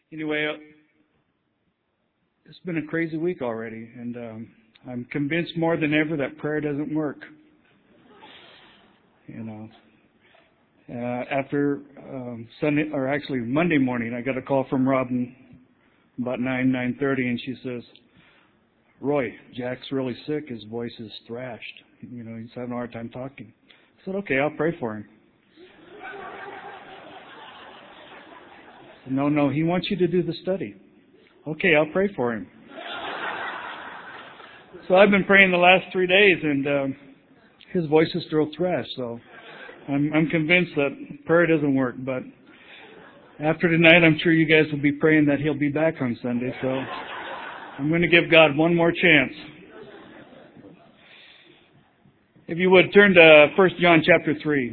Anyway, it's been a crazy week already, and I'm convinced more than ever that prayer doesn't work. After Monday morning, I got a call from Robin about 9:30, and she says, "Roy, Jack's really sick. His voice is thrashed. He's having a hard time talking." I said, "Okay, I'll pray for him." I said, No, he wants you to do the study. "Okay, I'll pray for him." So I've been praying the last 3 days, and his voice is still thrashed. So I'm convinced that prayer doesn't work. But after tonight, I'm sure you guys will be praying that he'll be back on Sunday. So I'm going to give God one more chance. If you would, turn to 1 John chapter 3.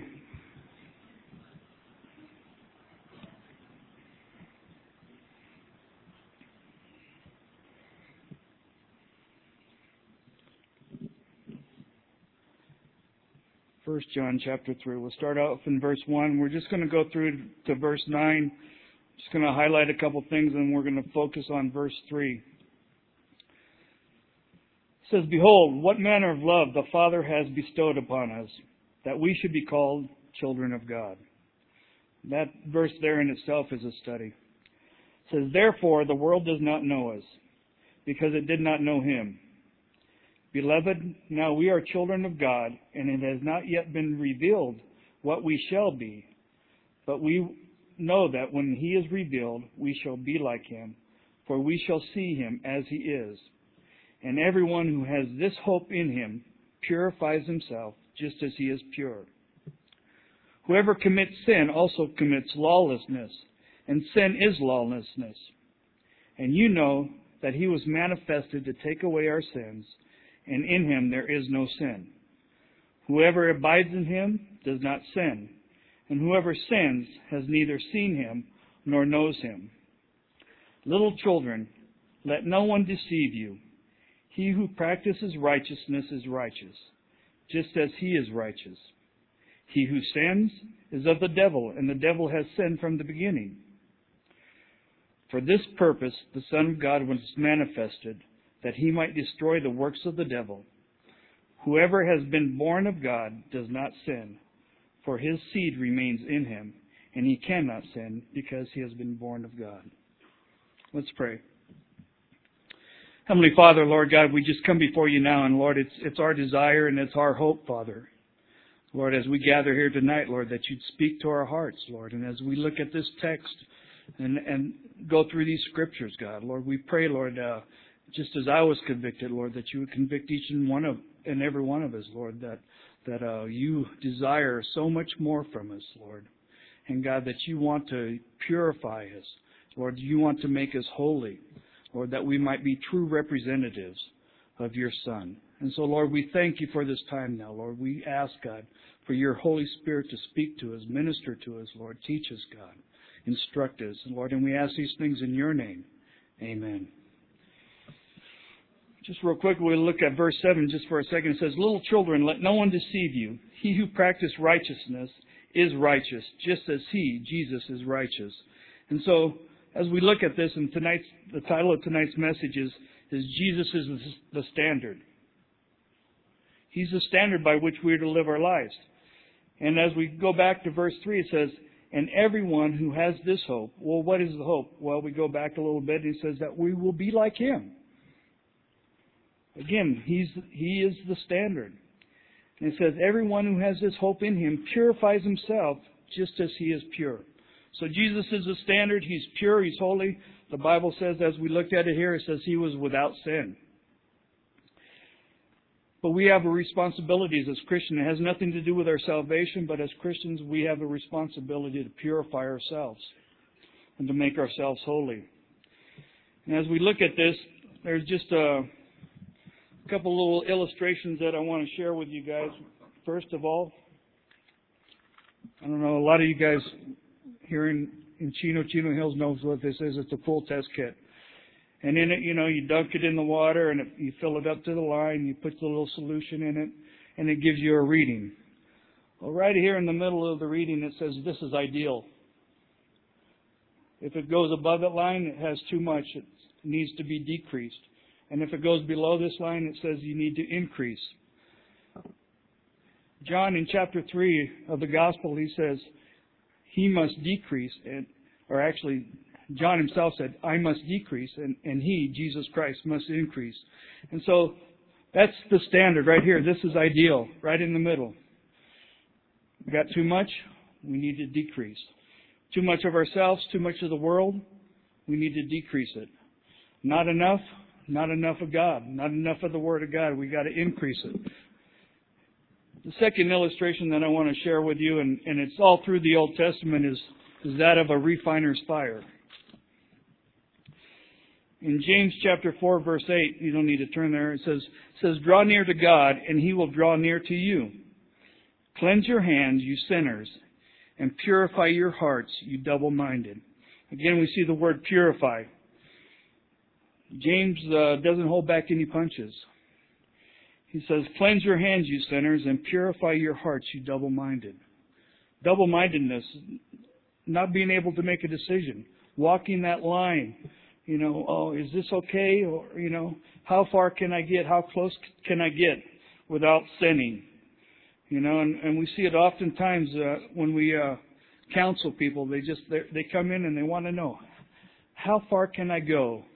First John chapter 3. We'll start out in verse 1. We're just going to go through to verse 9. Just going to highlight a couple things, and we're going to focus on verse 3. It says, "Behold, what manner of love the Father has bestowed upon us, that we should be called children of God." That verse there in itself is a study. It says, "Therefore the world does not know us, because it did not know Him. Beloved, now we are children of God, and it has not yet been revealed what we shall be. But we know that when He is revealed, we shall be like Him, for we shall see Him as He is. And everyone who has this hope in Him purifies himself just as He is pure. Whoever commits sin also commits lawlessness, and sin is lawlessness. And you know that He was manifested to take away our sins, and in Him there is no sin. Whoever abides in Him does not sin, and whoever sins has neither seen Him nor knows Him. Little children, let no one deceive you. He who practices righteousness is righteous, just as he is righteous. He who sins is of the devil, and the devil has sinned from the beginning. For this purpose the Son of God was manifested, that He might destroy the works of the devil. Whoever has been born of God does not sin, for his seed remains in him, and he cannot sin because he has been born of God." Let's pray. Heavenly Father, Lord God, we just come before You now, and Lord, it's our desire and it's our hope, Father. Lord, as we gather here tonight, Lord, that You'd speak to our hearts, Lord, and as we look at this text and go through these scriptures, God, Lord, we pray, Lord, just as I was convicted, Lord, that You would convict each and every one of us, Lord, that You desire so much more from us, Lord. And God, that You want to purify us. Lord, You want to make us holy. Lord, that we might be true representatives of Your Son. And so, Lord, we thank You for this time now, Lord. We ask, God, for Your Holy Spirit to speak to us, minister to us, Lord. Teach us, God. Instruct us, Lord. And we ask these things in Your name. Amen. Just real quick, we'll look at verse 7 just for a second. It says, "Little children, let no one deceive you. He who practices righteousness is righteous, just as He, Jesus, is righteous." And so, as we look at this, and the title of tonight's message is Jesus is the standard. He's the standard by which we are to live our lives. And as we go back to verse 3, it says, "And everyone who has this hope." Well, what is the hope? Well, we go back a little bit, and it says that we will be like Him. Again, He is the standard. And it says, everyone who has this hope in Him purifies himself just as He is pure. So Jesus is the standard. He's pure. He's holy. The Bible says, as we looked at it here, it says He was without sin. But we have a responsibility as Christians. It has nothing to do with our salvation, but as Christians, we have a responsibility to purify ourselves and to make ourselves holy. And as we look at this, there's just a couple little illustrations that I want to share with you guys. First of all, I don't know, a lot of you guys here in Chino Hills knows what this is. It's a full test kit. And in it, you dunk it in the water and you fill it up to the line, you put the little solution in it, and it gives you a reading. Well, right here in the middle of the reading, it says this is ideal. If it goes above that line, it has too much. It needs to be decreased. And if it goes below this line, it says you need to increase. John in chapter 3 of the Gospel, he says, he must decrease, John himself said, I must decrease, and he, Jesus Christ, must increase. And so that's the standard right here. This is ideal, right in the middle. We got too much, we need to decrease. Too much of ourselves, too much of the world, we need to decrease it. Not enough of God, not enough of the Word of God. We got to increase it. The second illustration that I want to share with you, and it's all through the Old Testament, is that of a refiner's fire. In James chapter 4, verse 8, you don't need to turn there, it says, draw near to God, and He will draw near to you. Cleanse your hands, you sinners, and purify your hearts, you double-minded. Again, we see the word purify. James doesn't hold back any punches. He says, cleanse your hands, you sinners, and purify your hearts, you double-minded. Double-mindedness, not being able to make a decision, walking that line. Is this okay? Or, how far can I get? How close can I get without sinning? And we see it oftentimes when we counsel people. They come in and they want to know, how far can I go?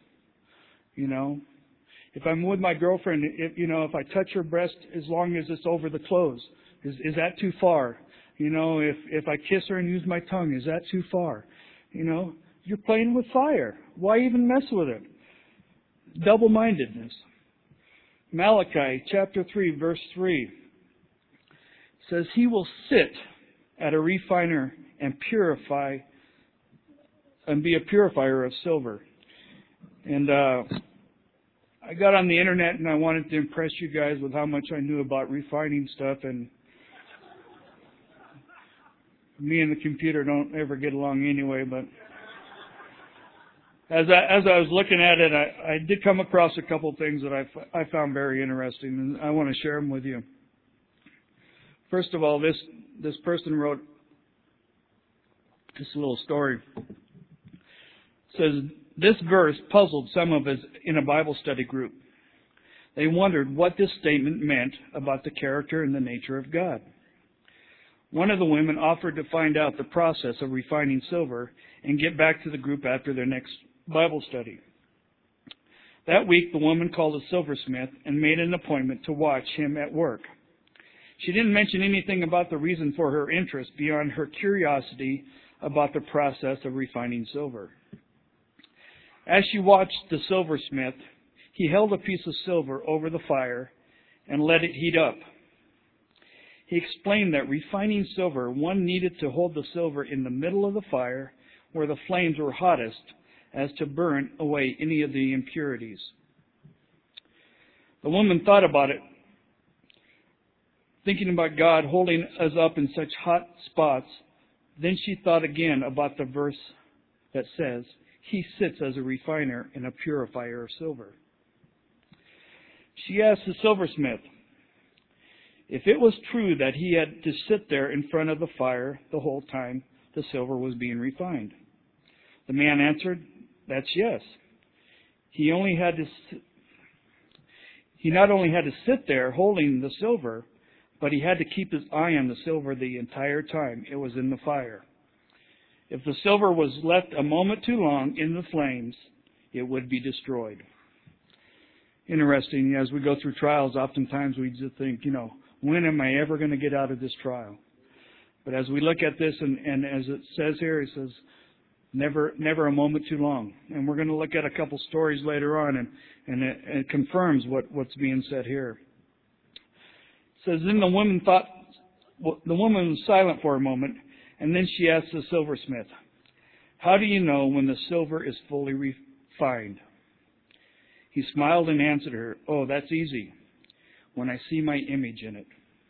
If I'm with my girlfriend, if I touch her breast as long as it's over the clothes, is that too far? If I kiss her and use my tongue, is that too far? You're playing with fire. Why even mess with it? Double-mindedness. Malachi chapter 3, verse 3 says, He will sit at a refiner and purify and be a purifier of silver. And I got on the internet and I wanted to impress you guys with how much I knew about refining stuff, and me and the computer don't ever get along anyway, but as I was looking at it, I did come across a couple things that I found very interesting, and I want to share them with you. First of all, this person wrote this little story. It says, this verse puzzled some of us in a Bible study group. They wondered what this statement meant about the character and the nature of God. One of the women offered to find out the process of refining silver and get back to the group after their next Bible study. That week, the woman called a silversmith and made an appointment to watch him at work. She didn't mention anything about the reason for her interest beyond her curiosity about the process of refining silver. As she watched the silversmith, he held a piece of silver over the fire and let it heat up. He explained that refining silver, one needed to hold the silver in the middle of the fire where the flames were hottest, as to burn away any of the impurities. The woman thought about it, thinking about God holding us up in such hot spots. Then she thought again about the verse that says, He sits as a refiner and a purifier of silver. She asked the silversmith if it was true that he had to sit there in front of the fire the whole time the silver was being refined. The man answered, that's yes. He not only had to sit there holding the silver, but he had to keep his eye on the silver the entire time it was in the fire. If the silver was left a moment too long in the flames, it would be destroyed. Interesting, as we go through trials, oftentimes we just think, when am I ever going to get out of this trial? But as we look at this, and as it says here, it says, never a moment too long. And we're going to look at a couple stories later on, and it confirms what's being said here. It says, then the woman was silent for a moment, and then she asked the silversmith, how do you know when the silver is fully refined? He smiled and answered her, oh, that's easy, when I see my image in it.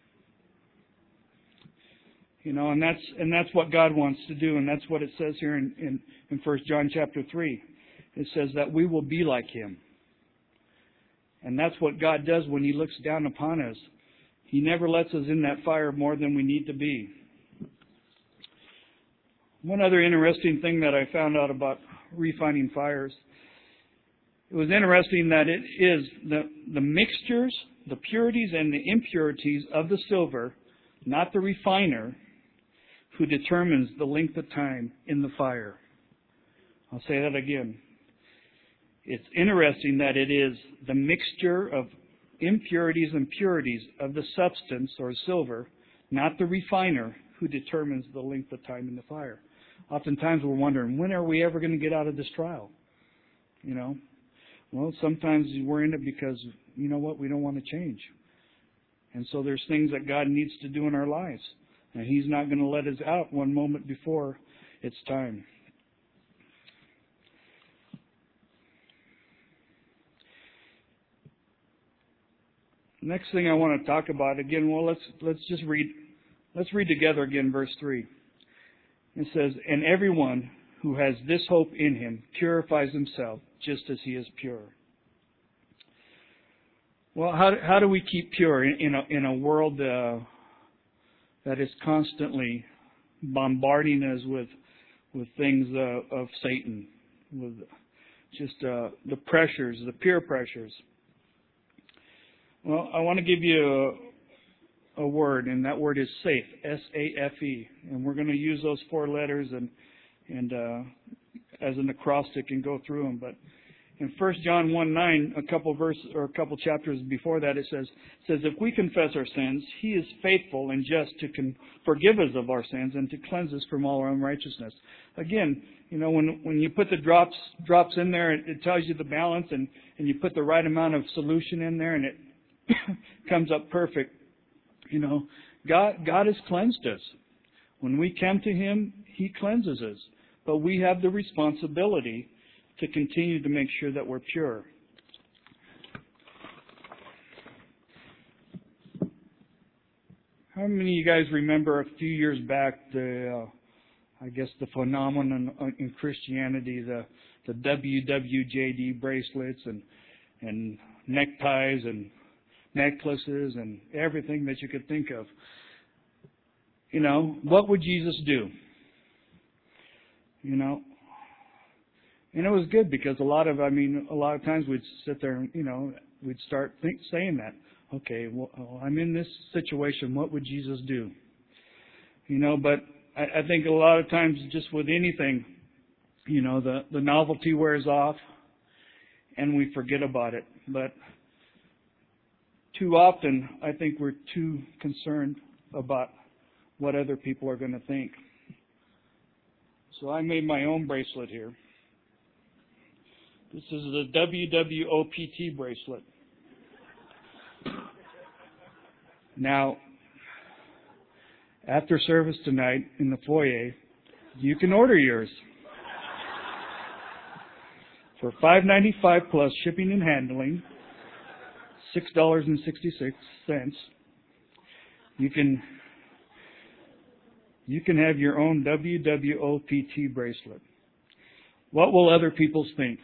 And that's what God wants to do, and that's what it says here in 1 John chapter 3. It says that we will be like Him. And that's what God does when He looks down upon us. He never lets us in that fire more than we need to be. One other interesting thing that I found out about refining fires, it was interesting that it is the mixtures, the purities and the impurities of the silver, not the refiner, who determines the length of time in the fire. I'll say that again. It's interesting that it is the mixture of impurities and purities of the substance or silver, not the refiner, who determines the length of time in the fire. Oftentimes we're wondering, when are we ever going to get out of this trial? You know? Well, sometimes we're in it because, you know what, we don't want to change. And so there's things that God needs to do in our lives. And He's not going to let us out one moment before it's time. Next thing I want to talk about again, well, let's just read. Let's read together again verse 3. It says, "And everyone who has this hope in Him purifies himself just as He is pure." Well, how do we keep pure in a world that is constantly bombarding us with things of Satan, with just the pressures, the peer pressures? Well, I want to give you a word, and that word is SAFE, S-A-F-E, and we're going to use those 4 letters and as an acrostic and go through them. But in 1 John 1:9, a couple chapters before that, it says, "If we confess our sins, He is faithful and just to forgive us of our sins and to cleanse us from all our unrighteousness." Again, you know, when you put the drops in there, it tells you the balance, and you put the right amount of solution in there, and it comes up perfect. You know, God has cleansed us. When we come to Him, He cleanses us. But we have the responsibility to continue to make sure that we're pure. How many of you guys remember a few years back the phenomenon in Christianity, the WWJD bracelets and neckties and necklaces and everything that you could think of? You know, what would Jesus do? You know, and it was good because a lot of times we'd sit there and, you know, we'd start saying that. Okay, well, I'm in this situation. What would Jesus do? You know, but I think a lot of times just with anything, you know, the novelty wears off and we forget about it. But too often, I think we're too concerned about what other people are going to think. So I made my own bracelet here. This is the WWOPT bracelet. Now, after service tonight in the foyer, you can order yours for $5.95 plus shipping and handling, $6.66. You can have your own WWOPT bracelet. What will other people think?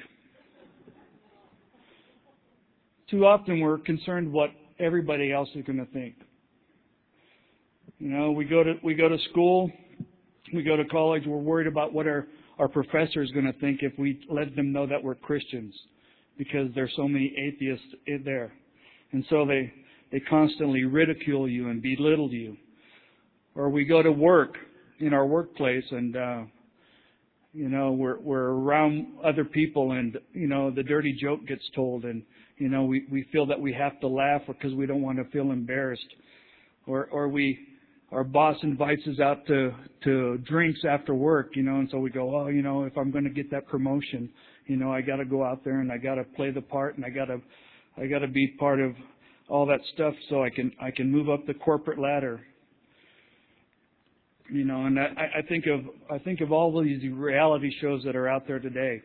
Too often we're concerned what everybody else is going to think. You know, we go to school, we go to college, we're worried about what our professor is going to think if we let them know that we're Christians, because there's so many atheists in there. And so they constantly ridicule you and belittle you. Or we go to work in our workplace and, you know, we're around other people and, you know, the dirty joke gets told and, you know, we feel that we have to laugh because we don't want to feel embarrassed. Or our boss invites us out to drinks after work, you know, and so we go, oh, you know, if I'm going to get that promotion, you know, I got to go out there and I got to play the part and I got to be part of all that stuff so I can move up the corporate ladder. You know, and I think of all of these reality shows that are out there today.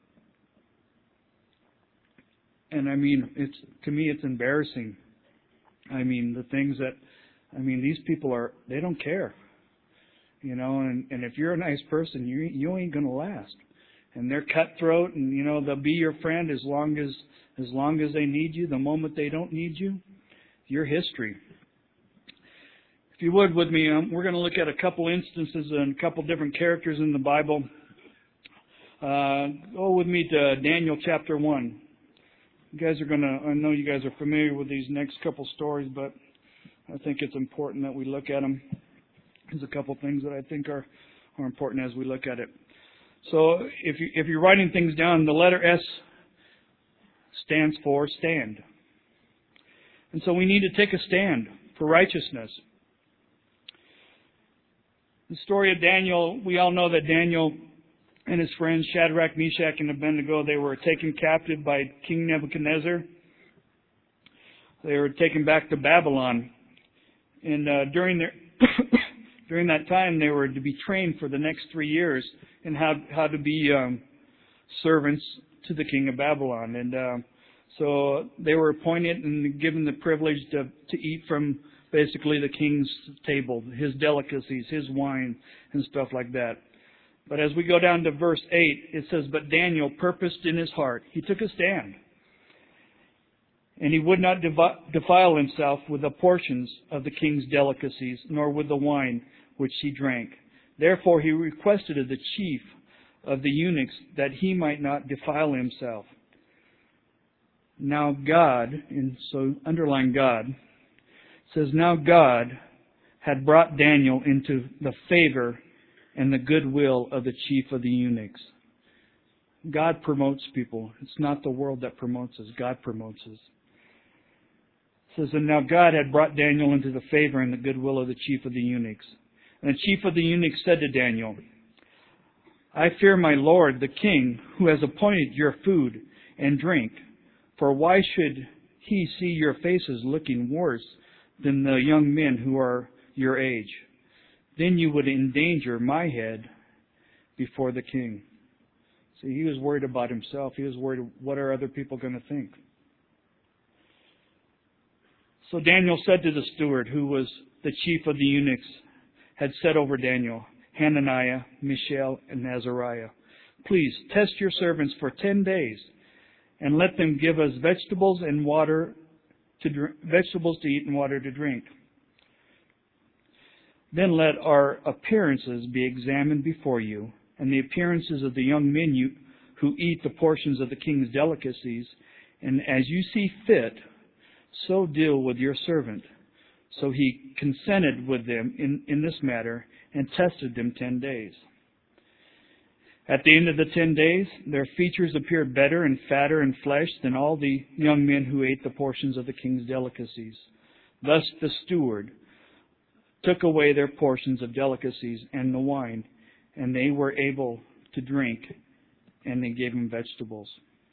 And I mean, to me it's embarrassing. I mean, the things that these people they don't care. You know, and if you're a nice person, you ain't gonna last. And they're cutthroat, and you know, they'll be your friend as long as they need you. The moment they don't need you, you're history. If you would with me, we're going to look at a couple instances and a couple different characters in the Bible. Go with me to Daniel chapter 1. I know you guys are familiar with these next couple stories, but I think it's important that we look at them. There's a couple things that I think are important as we look at it. So if you're writing things down, the letter S stands for stand. And so we need to take a stand for righteousness. The story of Daniel, we all know that Daniel and his friends Shadrach, Meshach, and Abednego, they were taken captive by King Nebuchadnezzar. They were taken back to Babylon. And during that time, they were to be trained for the next 3 years in how to be servants to the king of Babylon. And so they were appointed and given the privilege to eat from basically the king's table, his delicacies, his wine, and stuff like that. But as we go down to verse 8, it says, "But Daniel purposed in his heart." He took a stand. "And he would not defile himself with the portions of the king's delicacies, nor with the wine which he drank. Therefore he requested of the chief of the eunuchs that he might not defile himself. Now God," and so underline God, says, "Now God had brought Daniel into the favor and the goodwill of the chief of the eunuchs." God promotes people. It's not the world that promotes us. God promotes us. It says, "And now God had brought Daniel into the favor and the goodwill of the chief of the eunuchs. And the chief of the eunuchs said to Daniel, 'I fear my lord, the king, who has appointed your food and drink. For why should he see your faces looking worse than the young men who are your age? Then you would endanger my head before the king.'" See, he was worried about himself. He was worried, what are other people going to think? So Daniel said to the steward, who was the chief of the eunuchs, had set over Daniel, Hananiah, Mishael, and Azariah, "Please test your servants for 10 days, and let them give us vegetables to eat and water to drink. Then let our appearances be examined before you, and the appearances of the young men who eat the portions of the king's delicacies, and as you see fit, so deal with your servant." So he consented with them in this matter, and tested them 10 days. At the end of the 10 days, their features appeared better and fatter in flesh than all the young men who ate the portions of the king's delicacies. Thus the steward took away their portions of delicacies and the wine, and they were able to drink, and they gave them vegetables.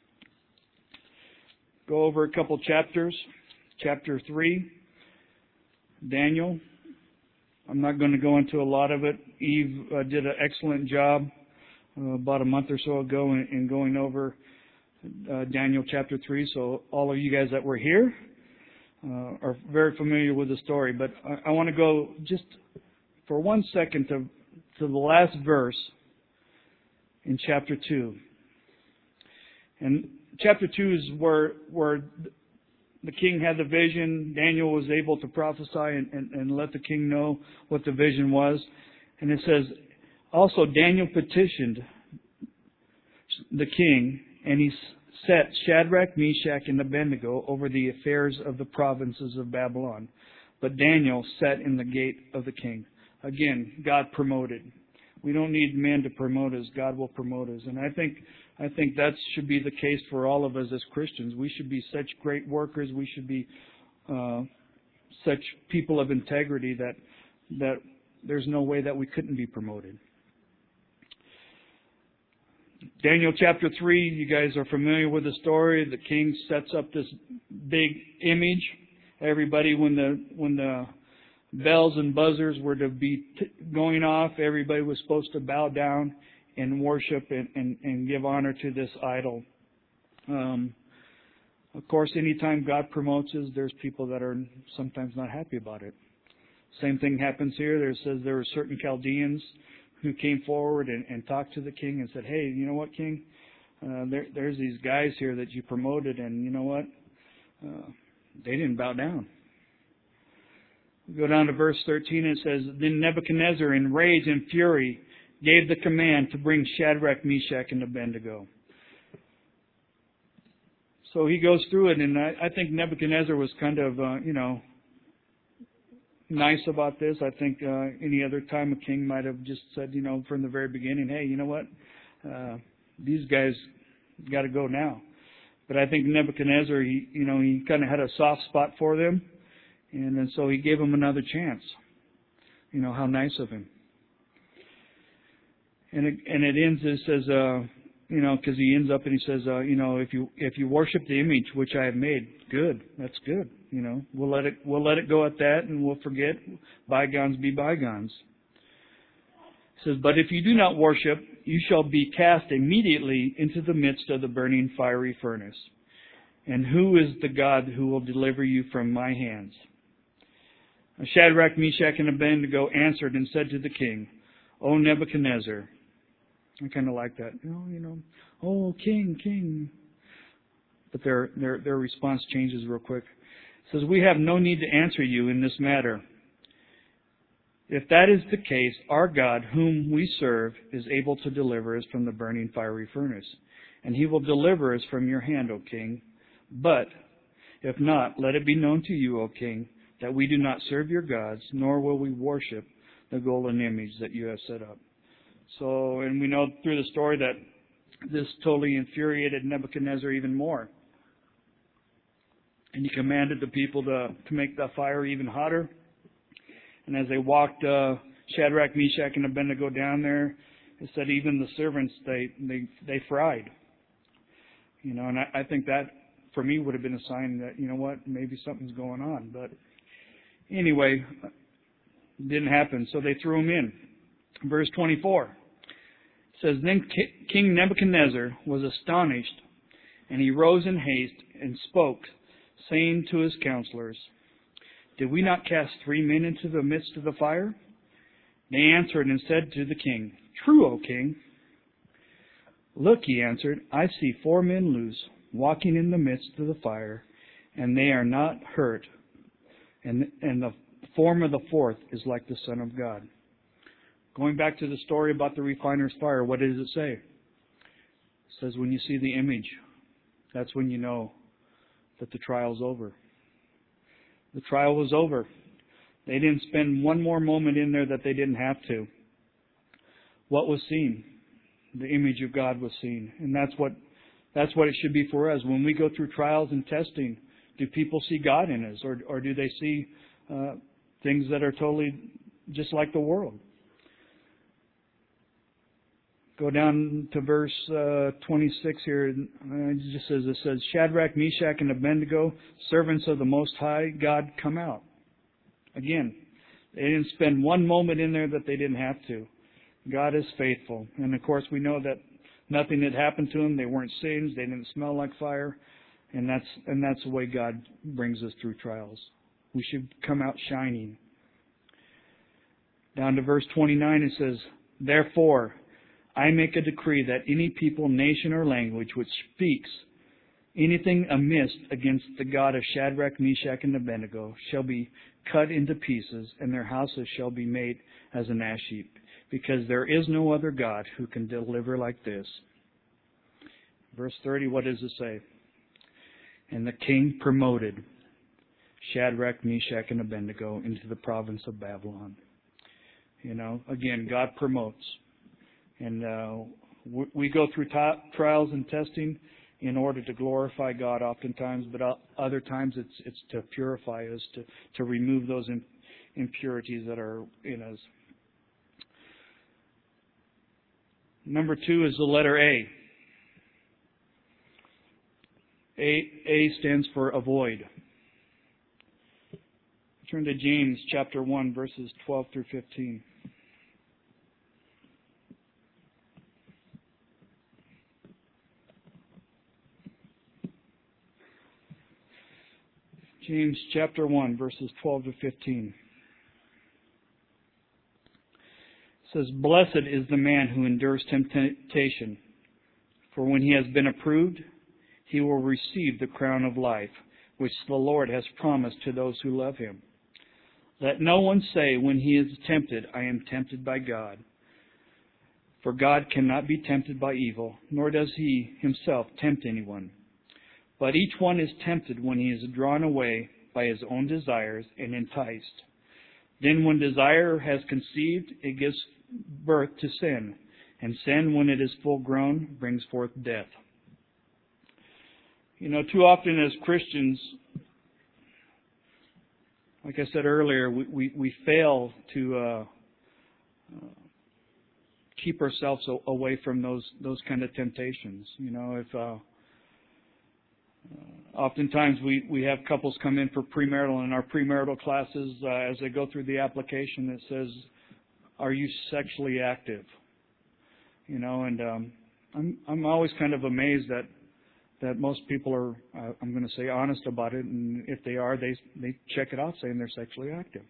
Go over a couple chapters. Chapter 3, Daniel. I'm not going to go into a lot of it. Eve did an excellent job about a month or so ago in going over Daniel chapter 3. So all of you guys that were here are very familiar with the story. But I want to go just for 1 second to the last verse in chapter 2. And chapter 2 is where the king had the vision. Daniel was able to prophesy and let the king know what the vision was. And it says, also Daniel petitioned the king, and he set Shadrach, Meshach, and Abednego over the affairs of the provinces of Babylon. But Daniel sat in the gate of the king. Again, God promoted. We don't need men to promote us. God will promote us. And I think that should be the case for all of us as Christians. We should be such great workers. We should be such people of integrity that there's no way that we couldn't be promoted. Daniel chapter 3, you guys are familiar with the story. The king sets up this big image. Everybody, when the bells and buzzers were to be going off, everybody was supposed to bow down and worship and give honor to this idol. Of course, anytime God promotes us, there's people that are sometimes not happy about it. Same thing happens here. There says there were certain Chaldeans who came forward and talked to the king and said, "Hey, you know what, king? There's these guys here that you promoted, and you know what? They didn't bow down." We go down to verse 13, and it says, Then Nebuchadnezzar, in rage and fury, gave the command to bring Shadrach, Meshach, and Abednego. So he goes through it, and I think Nebuchadnezzar was kind of, nice about this. I think any other time a king might have just said, from the very beginning, hey, you know what? These guys got to go now. But I think Nebuchadnezzar, he kind of had a soft spot for them, and then so he gave them another chance. How nice of him. And it ends, it says, because he ends up and he says, if you worship the image which I have made, good, that's good. We'll let it go at that, and we'll forget bygones be bygones. It says, but if you do not worship, you shall be cast immediately into the midst of the burning fiery furnace. And who is the God who will deliver you from my hands? Shadrach, Meshach, and Abednego answered and said to the king, O Nebuchadnezzar. I kind of like that. Oh, king. But their response changes real quick. It says, we have no need to answer you in this matter. If that is the case, our God, whom we serve, is able to deliver us from the burning fiery furnace. And he will deliver us from your hand, O king. But if not, let it be known to you, O king, that we do not serve your gods, nor will we worship the golden image that you have set up. So, and we know through the story that this totally infuriated Nebuchadnezzar even more. And he commanded the people to make the fire even hotter. And as they walked Shadrach, Meshach, and Abednego down there, it said even the servants, they fried. And I think that, for me, would have been a sign that, maybe something's going on. But anyway, it didn't happen. So they threw him in. Verse 24 says, Then King Nebuchadnezzar was astonished, and he rose in haste and spoke, saying to his counselors, Did we not cast 3 men into the midst of the fire? They answered and said to the king, True, O king. Look, he answered, I see 4 men loose, walking in the midst of the fire, and they are not hurt. And the form of the fourth is like the Son of God. Going back to the story about the refiner's fire, what does it say? It says when you see the image, that's when you know that the trial's over. The trial was over. They didn't spend one more moment in there that they didn't have to. What was seen? The image of God was seen. And that's what it should be for us. When we go through trials and testing, do people see God in us? Or do they see things that are totally just like the world? Go down to verse 26 here. It says, Shadrach, Meshach, and Abednego, servants of the Most High God, come out. Again, they didn't spend one moment in there that they didn't have to. God is faithful. And of course, we know that nothing had happened to them. They weren't singed. They didn't smell like fire. And that's the way God brings us through trials. We should come out shining. Down to verse 29, it says, Therefore, I make a decree that any people, nation, or language which speaks anything amiss against the God of Shadrach, Meshach, and Abednego shall be cut into pieces, and their houses shall be made as an ash heap, because there is no other God who can deliver like this. Verse 30, what does it say? And the king promoted Shadrach, Meshach, and Abednego into the province of Babylon. Again, God promotes. And we go through trials and testing in order to glorify God oftentimes, but other times it's to purify us, to remove those impurities that are in us. Number 2 is the letter A. A stands for avoid. Turn to James chapter 1, verses 12 through 15. James chapter 1, verses 12 to 15. It says, Blessed is the man who endures temptation, for when he has been approved, he will receive the crown of life, which the Lord has promised to those who love him. Let no one say when he is tempted, I am tempted by God. For God cannot be tempted by evil, nor does he himself tempt anyone. But each one is tempted when he is drawn away by his own desires and enticed. Then when desire has conceived, it gives birth to sin. And sin, when it is full grown, brings forth death. Too often as Christians, like I said earlier, we fail to keep ourselves away from those kind of temptations. Oftentimes we have couples come in for premarital, and our premarital classes, as they go through the application, it says, "Are you sexually active?" And I'm always kind of amazed that most people are, I'm going to say, honest about it, and if they are, they check it off saying they're sexually active.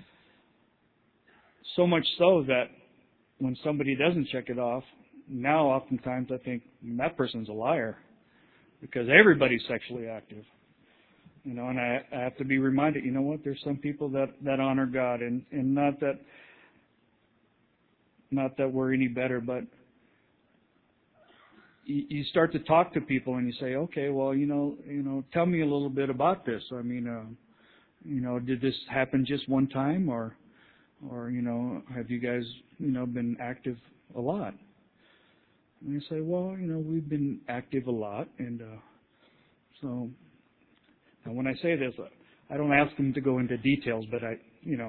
So much so that when somebody doesn't check it off, now oftentimes I think that person's a liar, because everybody's sexually active. And I have to be reminded, there's some people that honor God, and not that we're any better, but you start to talk to people and you say, okay, well, tell me a little bit about this. I mean, did this happen just one time, or have you guys, been active a lot? And you say, well, we've been active a lot, and so now when I say this, I don't ask them to go into details, but I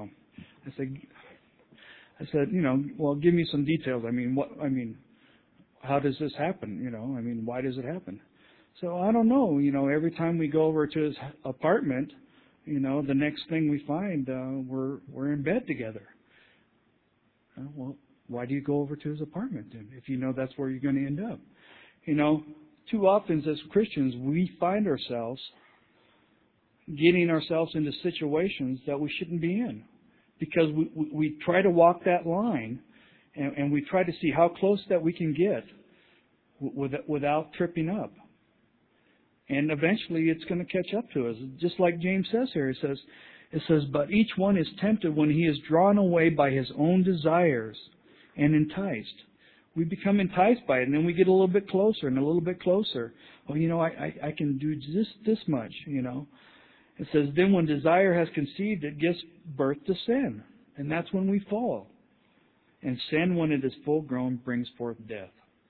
said, well, give me some details. How does this happen? Why does it happen? So I don't know. Every time we go over to his apartment, the next thing we find, we're in bed together. Well, why do you go over to his apartment then, if you know that's where you're going to end up? Too often as Christians, we find ourselves getting ourselves into situations that we shouldn't be in, because we try to walk that line, and we try to see how close that we can get without tripping up. And eventually it's going to catch up to us. Just like James says here, it says, but each one is tempted when he is drawn away by his own desires and enticed. We become enticed by it, and then we get a little bit closer and a little bit closer. Well, I can do just this much, It says, then when desire has conceived, it gives birth to sin. And that's when we fall. And sin, when it is full grown, brings forth death.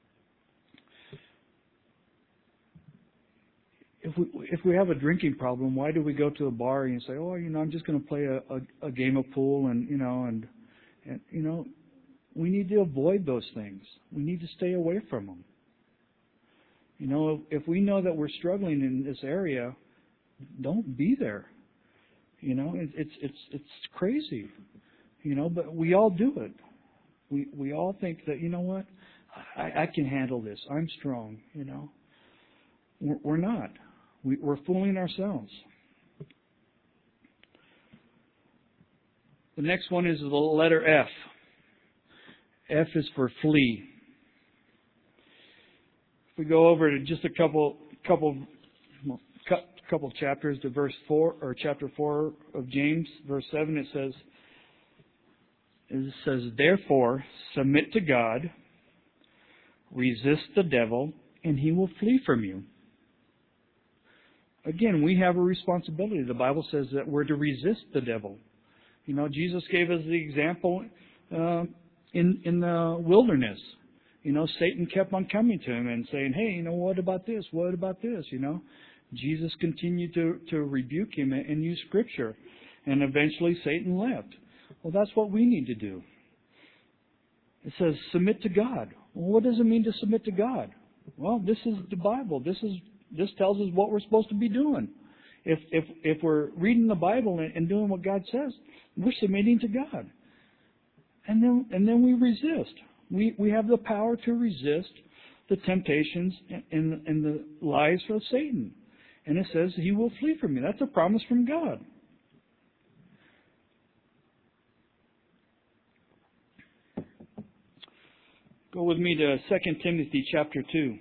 If we have a drinking problem, why do we go to a bar and say, oh, I'm just going to play a game of pool, and we need to avoid those things. We need to stay away from them. If we know that we're struggling in this area, don't be there. It's crazy. But we all do it. We all think that, what, I can handle this. I'm strong. We're not. We're fooling ourselves. The next one is the letter F. F is for flee. If we go over to just a couple chapters to verse 4, or chapter 4 of James, verse 7, it says, therefore, submit to God, resist the devil, and he will flee from you. Again, we have a responsibility. The Bible says that we're to resist the devil. Jesus gave us the example in the wilderness. Satan kept on coming to him and saying, hey, what about this? What about this? Jesus continued to rebuke him and use Scripture. And eventually Satan left. Well, that's what we need to do. It says, submit to God. Well, what does it mean to submit to God? Well, this is the Bible. This tells us what we're supposed to be doing. If we're reading the Bible and doing what God says, we're submitting to God. And then we resist. We have the power to resist the temptations and the lies of Satan. And it says he will flee from you. That's a promise from God. Go with me to 2 Timothy chapter 2.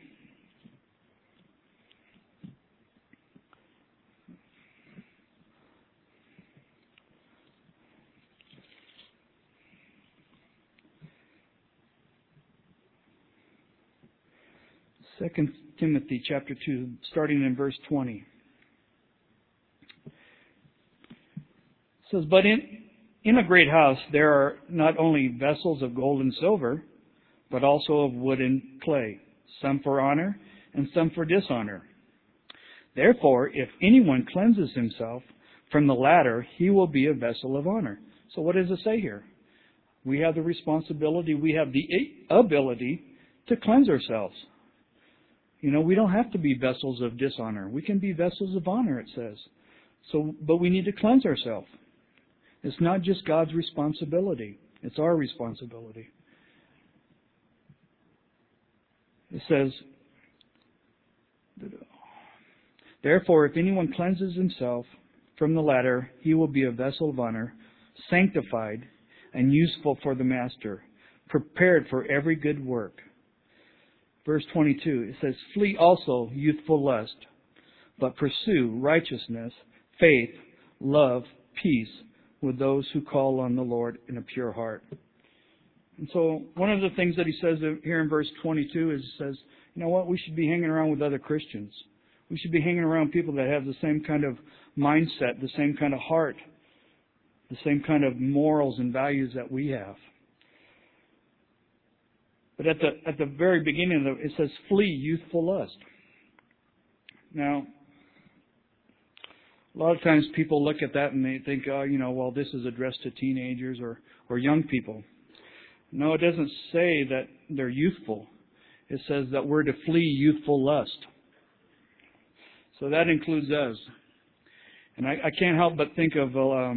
2 Timothy chapter 2, starting in verse 20. It says, "But in a great house there are not only vessels of gold and silver, but also of wood and clay, some for honor and some for dishonor. Therefore, if anyone cleanses himself from the latter, he will be a vessel of honor." So what does it say here? We have the responsibility, we have the ability to cleanse ourselves. We don't have to be vessels of dishonor. We can be vessels of honor, it says. But we need to cleanse ourselves. It's not just God's responsibility. It's our responsibility. It says, "Therefore, if anyone cleanses himself from the latter, he will be a vessel of honor, sanctified and useful for the master, prepared for every good work." Verse 22, it says, "Flee also youthful lust, but pursue righteousness, faith, love, peace with those who call on the Lord in a pure heart." And so one of the things that he says here in verse 22 is, he says, we should be hanging around with other Christians. We should be hanging around people that have the same kind of mindset, the same kind of heart, the same kind of morals and values that we have. But at the very beginning of it says, "Flee youthful lust." Now, a lot of times people look at that and they think, this is addressed to teenagers or young people. No, it doesn't say that they're youthful. It says that we're to flee youthful lust. So that includes us. And I can't help but think of,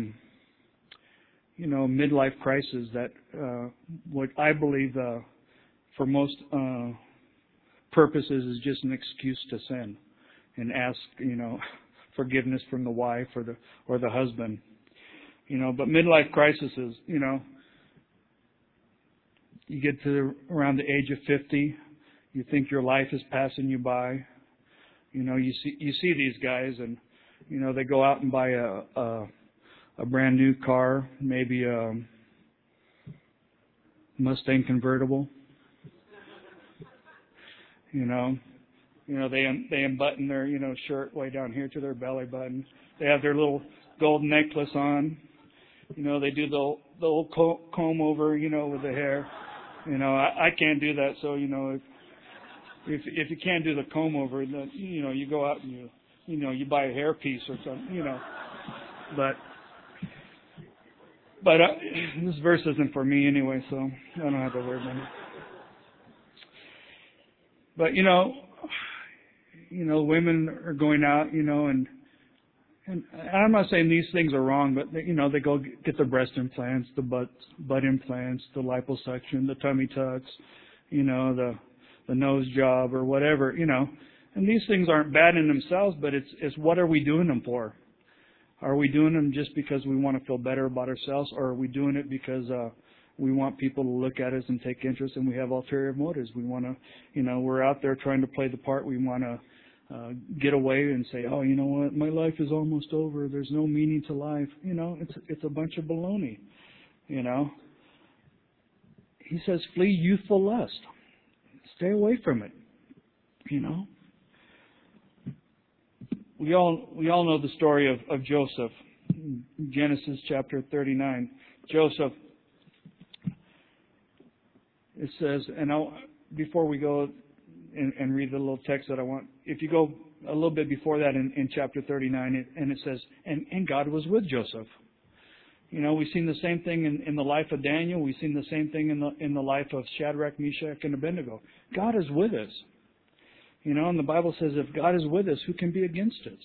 midlife crisis that what I believe for most purposes is just an excuse to sin and ask, forgiveness from the wife or the husband. But midlife crisis is, you get to around the age of 50, you think your life is passing you by. You see these guys and, they go out and buy a brand new car, maybe a Mustang convertible. They unbutton their, shirt way down here to their belly button. They have their little gold necklace on. They do the old comb over, with the hair. I can't do that. So, if you can't do the comb over, then, you go out and you buy a hair piece or something, But this verse isn't for me anyway, so I don't have to worry about it. But, women are going out, and I'm not saying these things are wrong, but, they go get the breast implants, the butt implants, the liposuction, the tummy tucks, the nose job or whatever, And these things aren't bad in themselves, but it's what are we doing them for? Are we doing them just because we want to feel better about ourselves, or are we doing it because we want people to look at us and take interest, and we have ulterior motives? We want to, we're out there trying to play the part. We want to get away and say, oh, you know what, my life is almost over. There's no meaning to life. It's a bunch of baloney. He says, flee youthful lust. Stay away from it. We all know the story of Joseph. Genesis chapter 39. Joseph, it says, before we go and read the little text that I want, if you go a little bit before that in chapter 39, and it says, and God was with Joseph. We've seen the same thing in the life of Daniel. We've seen the same thing in the life of Shadrach, Meshach, and Abednego. God is with us. And the Bible says if God is with us, who can be against us?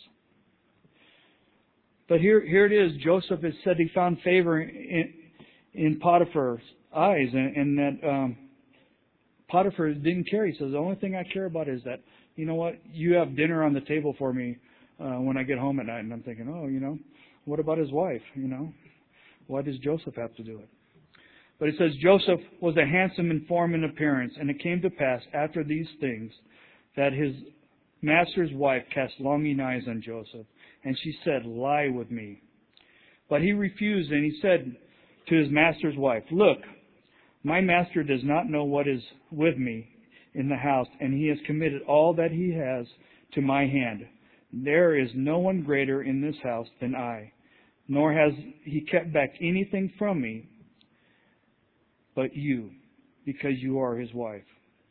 But here it is. Joseph has said he found favor in Potiphar's eyes, and that Potiphar didn't care. He says, the only thing I care about is that, you have dinner on the table for me when I get home at night. And I'm thinking, what about his wife? Why does Joseph have to do it? But it says, Joseph was a handsome in form and appearance, and it came to pass after these things that his master's wife cast longing eyes on Joseph, and she said, lie with me. But he refused, and he said to his master's wife, look, my master does not know what is with me. in the house, and he has committed all that he has to my hand. There is no one greater in this house than I, nor has he kept back anything from me but you, because you are his wife.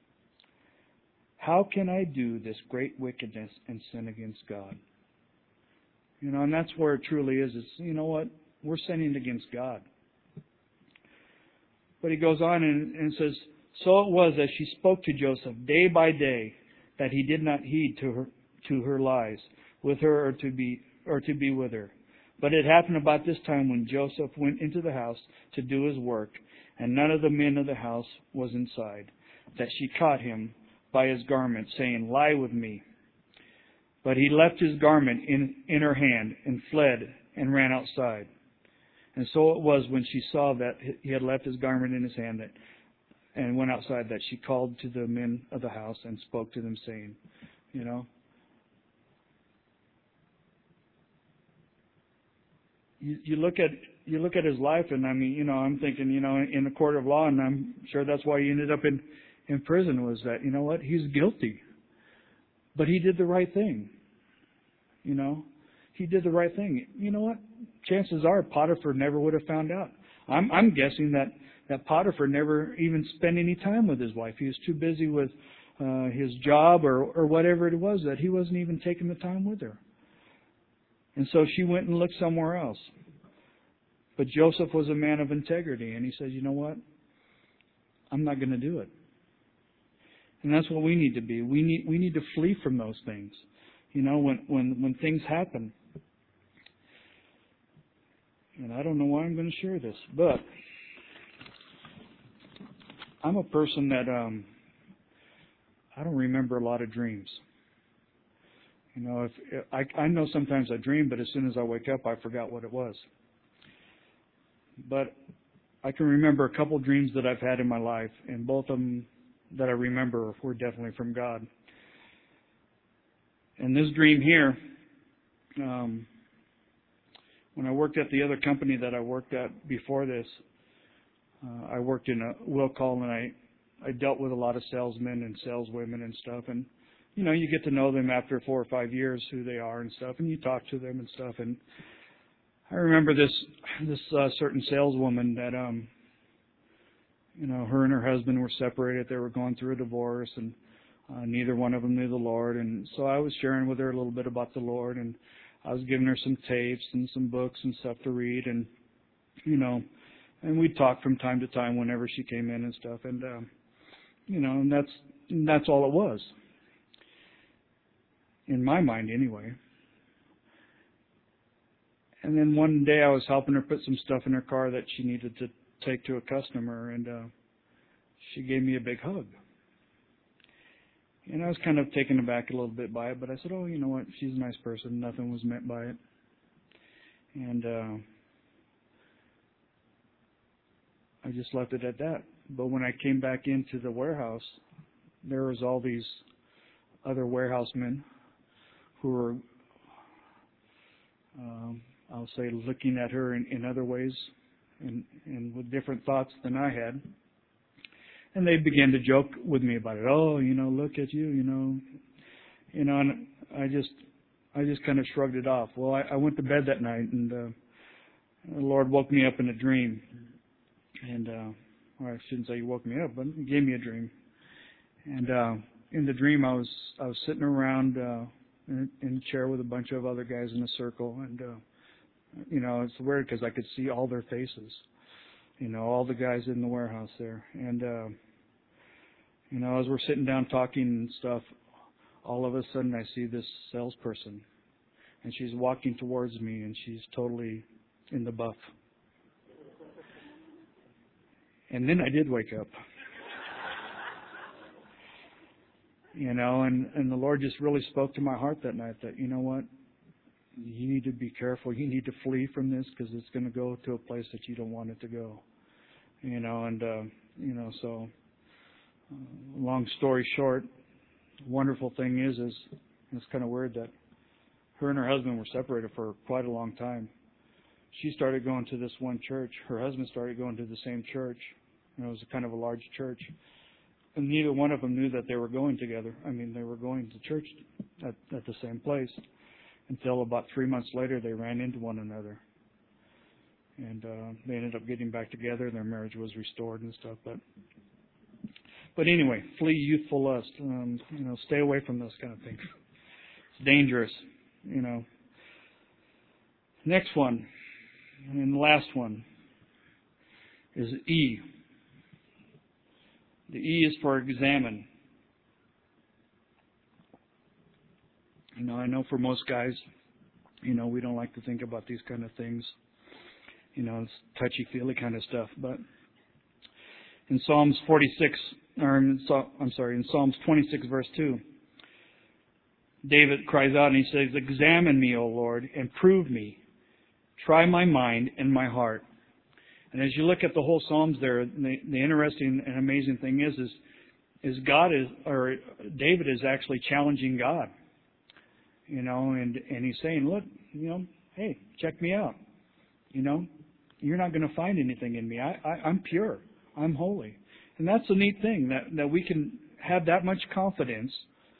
How can I do this great wickedness and sin against God? And that's where it truly is. It's, you know what? We're sinning against God. But he goes on and says, so it was as she spoke to Joseph day by day that he did not heed to her lies with her or to be with her. But it happened about this time when Joseph went into the house to do his work, and none of the men of the house was inside, that she caught him by his garment, saying, lie with me. But he left his garment in her hand and fled and ran outside. And so it was when she saw that he had left his garment in his hand and went outside, that she called to the men of the house and spoke to them, saying, You look at his life, and I'm thinking, in the court of law, and I'm sure that's why he ended up in prison, was that, he's guilty. But he did the right thing. He did the right thing. You know what? Chances are Potiphar never would have found out. I'm guessing that Potiphar never even spent any time with his wife. He was too busy with his job or whatever it was, that he wasn't even taking the time with her. And so she went and looked somewhere else. But Joseph was a man of integrity, and he says, you know what? I'm not going to do it. And that's what we need to be. We need to flee from those things. When things happen. And I don't know why I'm going to share this, but I'm a person that I don't remember a lot of dreams. If I know sometimes I dream, but as soon as I wake up, I forgot what it was. But I can remember a couple dreams that I've had in my life, and both of them that I remember were definitely from God. And this dream here, when I worked at the other company that I worked at before this, I worked in a will call, and I dealt with a lot of salesmen and saleswomen and stuff. And, you get to know them after 4 or 5 years, who they are and stuff, and you talk to them and stuff. And I remember this certain saleswoman that, her and her husband were separated. They were going through a divorce, and neither one of them knew the Lord. And so I was sharing with her a little bit about the Lord, and I was giving her some tapes and some books and stuff to read, and, and we'd talk from time to time whenever she came in and stuff. And, and that's all it was. In my mind, anyway. And then one day I was helping her put some stuff in her car that she needed to take to a customer, and she gave me a big hug. And I was kind of taken aback a little bit by it, but I said, oh, you know what, she's a nice person. Nothing was meant by it. And I just left it at that. But when I came back into the warehouse, there was all these other warehousemen who were, I'll say, looking at her in other ways and with different thoughts than I had. And they began to joke with me about it. Oh, look at you, and I just kind of shrugged it off. Well, I went to bed that night, and the Lord woke me up in a dream. And, or I shouldn't say He woke me up, but He gave me a dream. And in the dream, I was sitting around in a chair with a bunch of other guys in a circle, and it's weird because I could see all their faces. All the guys in the warehouse there. And, as we're sitting down talking and stuff, all of a sudden I see this salesperson. And she's walking towards me, and she's totally in the buff. And then I did wake up. And the Lord just really spoke to my heart that night that, you know what? You need to be careful. You need to flee from this, because it's going to go to a place that you don't want it to go. So long story short, the wonderful thing is it's kind of weird that her and her husband were separated for quite a long time. She started going to this one church. Her husband started going to the same church. It was kind of a large church. And neither one of them knew that they were going together. I mean, they were going to church at the same place until about 3 months later they ran into one another. And they ended up getting back together. Their marriage was restored and stuff. But anyway, flee youthful lust. Stay away from those kind of things. It's dangerous, Next one, and the last one, is E. The E is for examine. I know for most guys, we don't like to think about these kind of things. It's touchy-feely kind of stuff. But in Psalms 26, verse 2, David cries out and he says, "Examine me, O Lord, and prove me. Try my mind and my heart." And as you look at the whole Psalms there, the interesting and amazing thing is David is actually challenging God. And he's saying, look, hey, check me out. You're not going to find anything in me. I'm pure. I'm holy. And that's a neat thing, that we can have that much confidence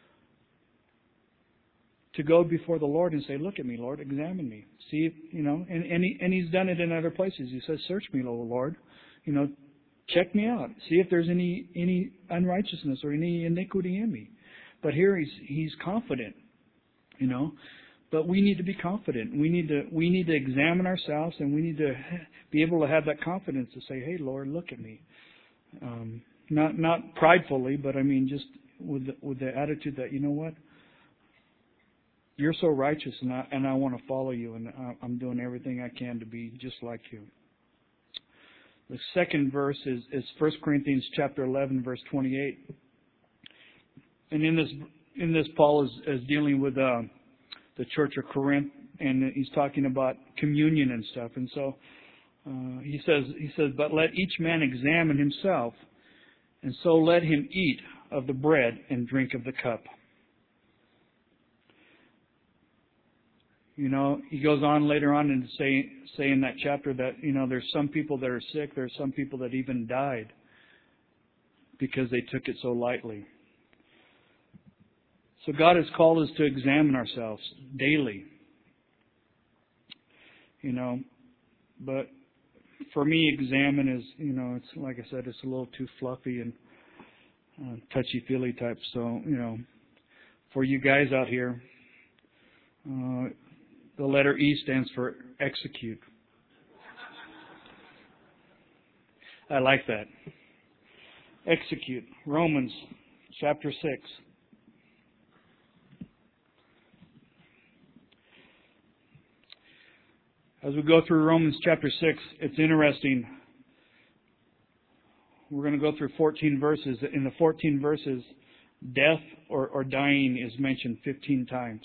to go before the Lord and say, look at me, Lord, examine me. See, and he's done it in other places. He says, search me, O Lord. Check me out. See if there's any unrighteousness or any iniquity in me. But here he's confident, But we need to be confident. We need to examine ourselves, and we need to be able to have that confidence to say, hey, Lord, look at me. Not pridefully, but I mean just with the attitude that, you know what? You're so righteous, and I want to follow you, and I'm doing everything I can to be just like you. The second verse is 1 Corinthians chapter 11, verse 28. And in this Paul is dealing with the church of Corinth, and he's talking about communion and stuff. And so he says, "But let each man examine himself, and so let him eat of the bread and drink of the cup." He goes on later on and say in that chapter that, there's some people that are sick. There's some people that even died because they took it so lightly. So God has called us to examine ourselves daily. But for me, examine is, it's like I said, it's a little too fluffy and touchy-feely type. So, for you guys out here, the letter E stands for execute. I like that. Execute. Romans chapter 6. As we go through Romans chapter 6, it's interesting. We're going to go through 14 verses. In the 14 verses, death or dying is mentioned 15 times.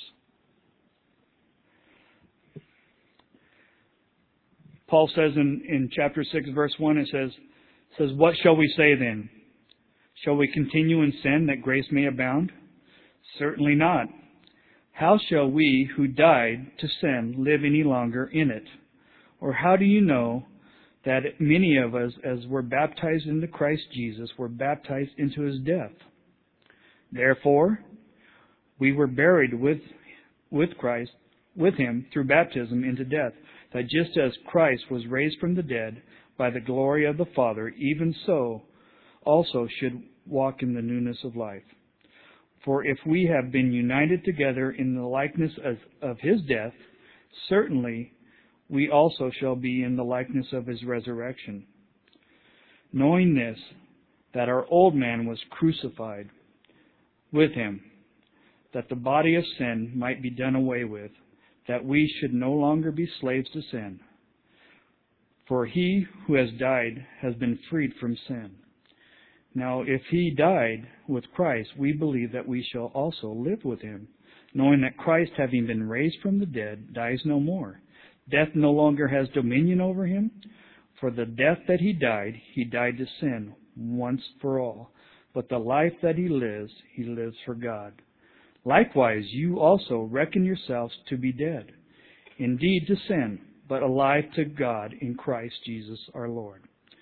Paul says in chapter 6, verse 1, it says, "What shall we say then? Shall we continue in sin that grace may abound? Certainly not. How shall we who died to sin live any longer in it? Or how do you know that many of us, as were baptized into Christ Jesus, were baptized into His death? Therefore, we were buried with Christ, with Him through baptism into death, that just as Christ was raised from the dead by the glory of the Father, even so also should walk in the newness of life. For if we have been united together in the likeness of His death, certainly we also shall be in the likeness of His resurrection. Knowing this, that our old man was crucified with Him, that the body of sin might be done away with, that we should no longer be slaves to sin. For he who has died has been freed from sin. Now, if He died with Christ, we believe that we shall also live with Him, knowing that Christ, having been raised from the dead, dies no more. Death no longer has dominion over Him. For the death that He died to sin once for all. But the life that He lives for God. Likewise, you also reckon yourselves to be dead, indeed to sin, but alive to God in Christ Jesus our Lord.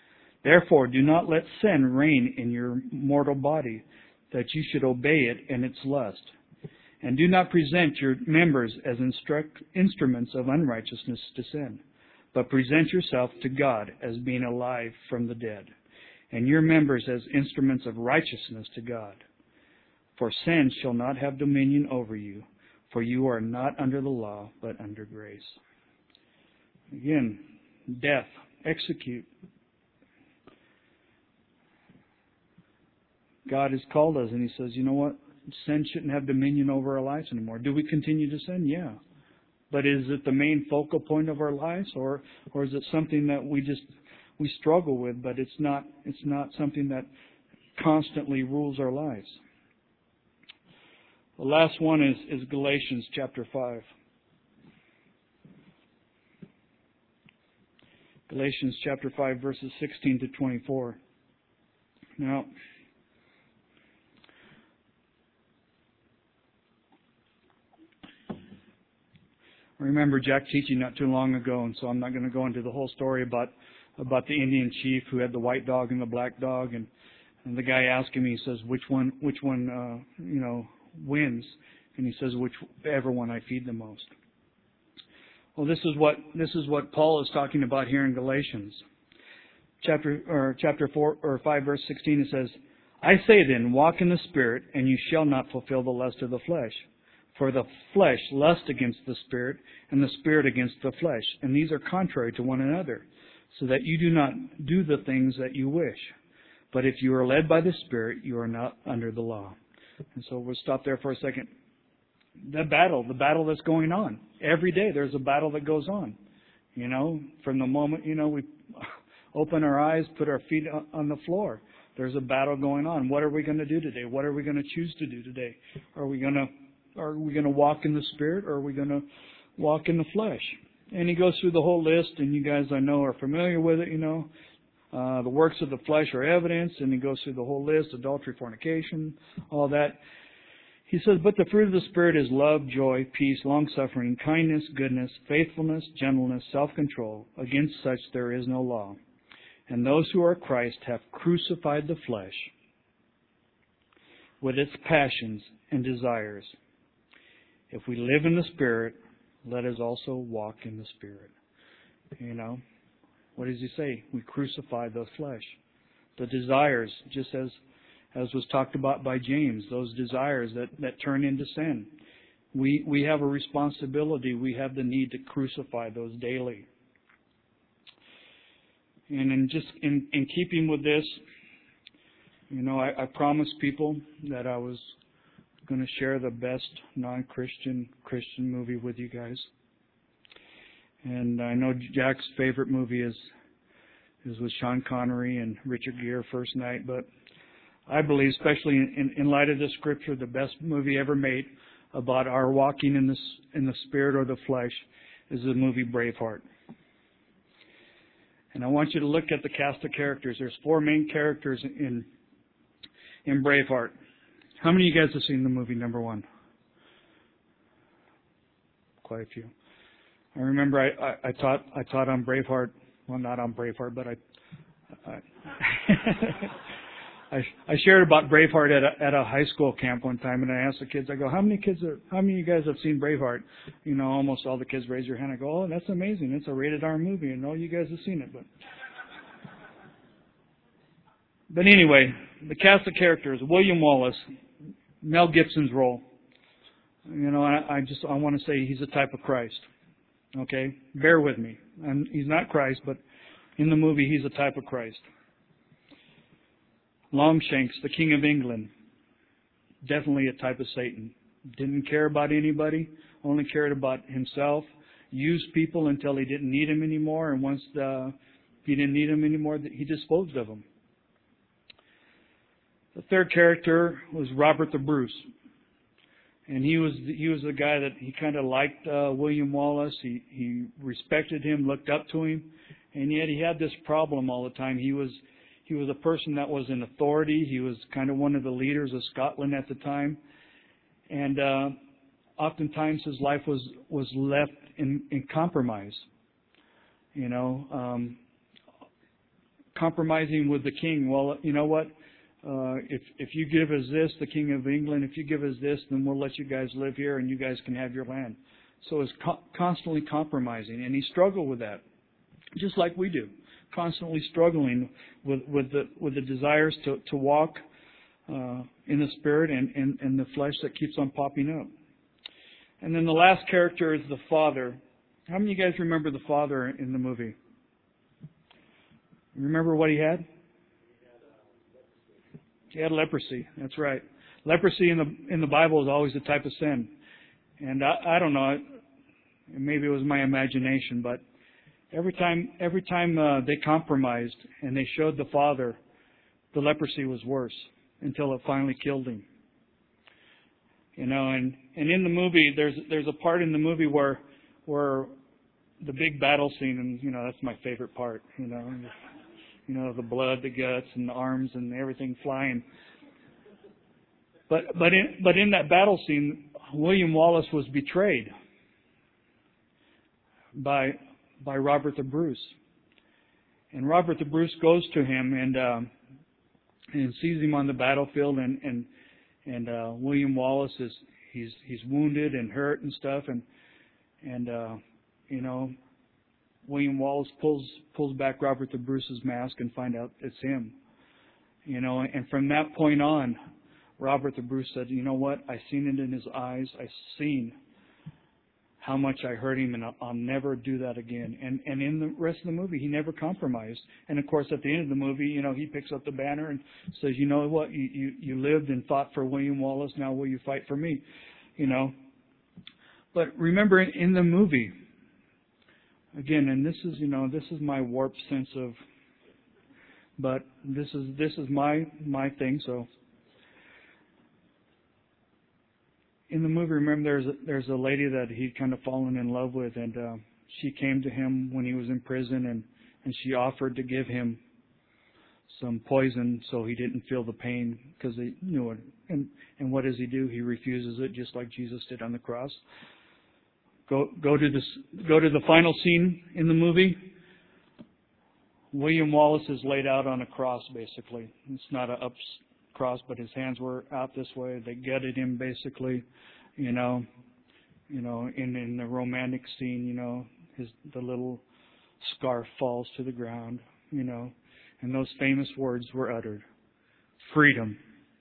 Therefore, do not let sin reign in your mortal body, that you should obey it in its lust. And do not present your members as instruments of unrighteousness to sin, but present yourself to God as being alive from the dead, and your members as instruments of righteousness to God. For sin shall not have dominion over you, for you are not under the law, but under grace. Again, death, execute. God has called us, and He says, you know what? Sin shouldn't have dominion over our lives anymore. Do we continue to sin? Yeah. But is it the main focal point of our lives, or is it something that we struggle with, but it's not something that constantly rules our lives? The last one is Galatians chapter 5. Galatians chapter 5, verses 16 to 24. Now, I remember Jack teaching not too long ago, and so I'm not going to go into the whole story about the Indian chief who had the white dog and the black dog, and the guy asked him, he says, which one wins? And he says, whichever one I feed the most. Well, this is what Paul is talking about here in Galatians, chapter 4 or 5, verse 16. It says, I say then, walk in the Spirit, and you shall not fulfill the lust of the flesh. For the flesh lusts against the Spirit, and the Spirit against the flesh. And these are contrary to one another, so that you do not do the things that you wish. But if you are led by the Spirit, you are not under the law. And so we'll stop there for a second. The battle that's going on. Every day there's a battle that goes on. You know, from the moment, we open our eyes, put our feet on the floor. There's a battle going on. What are we going to do today? What are we going to choose to do today? Are we going to walk in the Spirit, or are we going to walk in the flesh? And he goes through the whole list, and you guys I know are familiar with it, the works of the flesh are evidence, and he goes through the whole list, adultery, fornication, all that. He says, but the fruit of the Spirit is love, joy, peace, long-suffering, kindness, goodness, faithfulness, gentleness, self-control. Against such there is no law. And those who are Christ have crucified the flesh with its passions and desires. If we live in the Spirit, let us also walk in the Spirit. What does he say? We crucify the flesh. The desires, just as was talked about by James, those desires that turn into sin. We have a responsibility. We have the need to crucify those daily. And in keeping with this, I promised people that I was going to share the best non-Christian Christian movie with you guys. And I know Jack's favorite movie is with Sean Connery and Richard Gere, First Night, but I believe, especially in light of the Scripture, the best movie ever made about our walking in the Spirit or the flesh is the movie Braveheart. And I want you to look at the cast of characters. There's 4 main characters in Braveheart. How many of you guys have seen the movie number 1? Quite a few. I remember I taught on Braveheart. Well, not on Braveheart, but I shared about Braveheart at a high school camp one time, and I asked the kids. I go, how many of you guys have seen Braveheart? Almost all the kids raise their hand. I go, oh, that's amazing. It's a rated R movie, and all you guys have seen it. But anyway, the cast of characters: William Wallace, Mel Gibson's role. I want to say he's a type of Christ. Okay, bear with me. He's not Christ, but in the movie he's a type of Christ. Longshanks, the King of England, definitely a type of Satan. Didn't care about anybody, only cared about himself. Used people until he didn't need them anymore, and once he didn't need them anymore, he disposed of them. The third character was Robert the Bruce. And he was the guy that he kind of liked William Wallace. He respected him, looked up to him, and yet he had this problem all the time. He was a person that was in authority. He was kind of one of the leaders of Scotland at the time, and oftentimes his life was left in compromise. compromising with the king. Well, you know what? If you give us this, the King of England, if you give us this, then we'll let you guys live here and you guys can have your land. So it's constantly compromising, and he struggled with that, just like we do, constantly struggling with the desires to walk in the Spirit and the flesh that keeps on popping up. And then the last character is the father. How many of you guys remember the father in the movie? Remember what he had? He had leprosy. That's right. Leprosy in the Bible is always a type of sin. And I don't know, maybe it was my imagination, but every time they compromised and they showed the father, the leprosy was worse until it finally killed him. You know, and in the movie, there's a part in the movie where the big battle scene, and you know that's my favorite part. You know, the blood, the guts, and the arms, and everything flying. But in that battle scene, William Wallace was betrayed by Robert the Bruce, and Robert the Bruce goes to him and sees him on the battlefield, and William Wallace he's wounded and hurt and stuff, and you know, William Wallace pulls back Robert the Bruce's mask and find out it's him. You know, and from that point on, Robert the Bruce said, you know what, I seen it in his eyes, I seen how much I hurt him, and I'll never do that again. And in the rest of the movie, he never compromised. And of course, at the end of the movie, you know, he picks up the banner and says, you know what, you lived and fought for William Wallace, now will you fight for me? You know. But remember, in the movie, again, and this is my warped sense of, but this is my thing, so. In the movie, remember, there's a lady that he'd kind of fallen in love with, and she came to him when he was in prison, and she offered to give him some poison so he didn't feel the pain, because he knew it. And what does he do? He refuses it, just like Jesus did on the cross. Go to the final scene in the movie. William Wallace is laid out on a cross, basically. It's not a up cross, but his hands were out this way. They gutted him, basically. You know, in the romantic scene, you know, the little scarf falls to the ground, you know, and those famous words were uttered: freedom.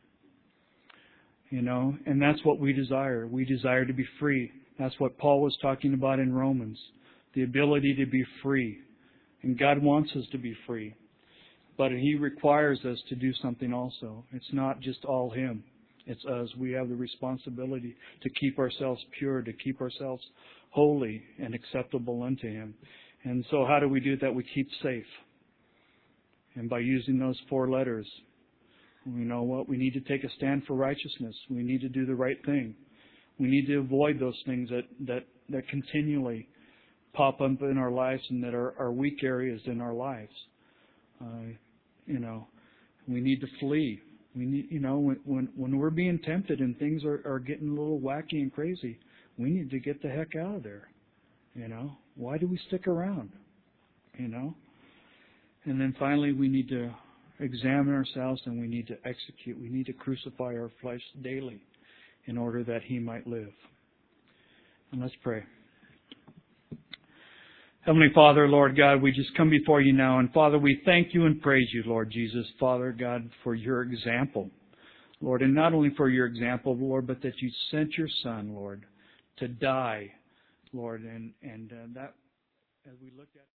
You know, and that's what we desire. We desire to be free. That's what Paul was talking about in Romans, the ability to be free. And God wants us to be free. But He requires us to do something also. It's not just all Him. It's us. We have the responsibility to keep ourselves pure, to keep ourselves holy and acceptable unto Him. And so how do we do that? We keep safe. And by using those 4 letters, you know what? We need to take a stand for righteousness. We need to do the right thing. We need to avoid those things that continually pop up in our lives and that are weak areas in our lives. You know, we need to flee. We need, you know, when we're being tempted and things are getting a little wacky and crazy, we need to get the heck out of there. You know, why do we stick around? You know, and then finally we need to examine ourselves and we need to execute. We need to crucify our flesh daily in order that He might live. And let's pray. Heavenly Father, Lord God, we just come before You now. And Father, we thank You and praise You, Lord Jesus, Father God, for Your example. Lord, and not only for Your example, Lord, but that You sent Your Son, Lord, to die, Lord. And that, as we look at